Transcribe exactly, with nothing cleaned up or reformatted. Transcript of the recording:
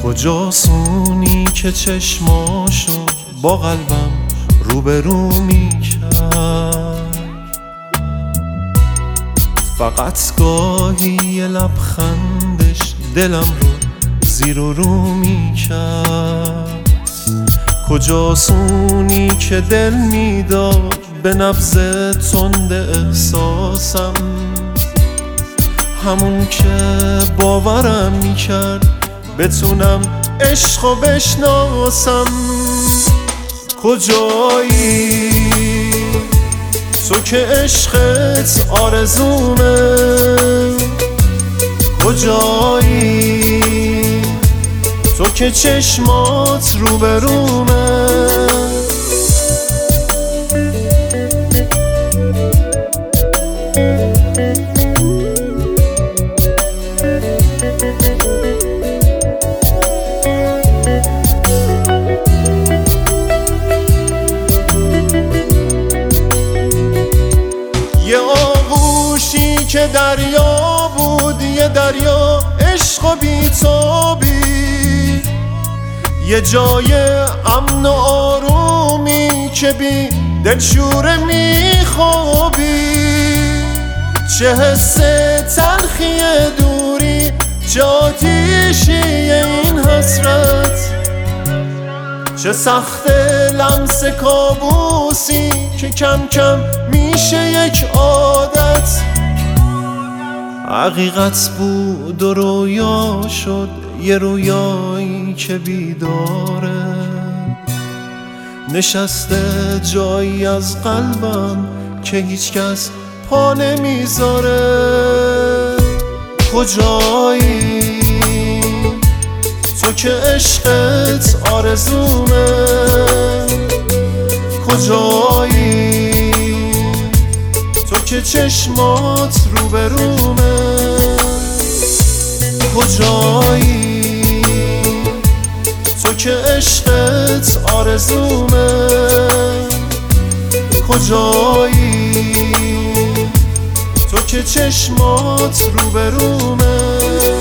کجاسونی که چشماشو با قلبم روبرو میکرد، فقط گاهی یه لبخندش دلم رو زیر و رو میکرد. کجاسونی که دل میداد به نبض تند احساسم، همون که باورم میکرد بتونم عشقو بشناسم. کجایی تو که عشقت آرزومه، کجایی تو که چشمات روبرومه. یه آغوشی که دریا بود، یه دریا عشق و بی‌تابی، یه جای امن و آرومی که بی دلشوره میخوابی. چه حس تلخی دوری، چه آتیشی این حسرت، چه سخت لمس کابوسی که کم کم میشه یک عادت. حقیقت بود و رویا شد، یه رویایی که بیداره، نشسته جایی از قلبم که هیچ کس پا نمیذاره. کجایی تو که عشقت آرزومه، کجایی تو که چشمات روبرومه، کجایی تو که عشقت آرزومه، کجایی تو که چشمات روبرومه.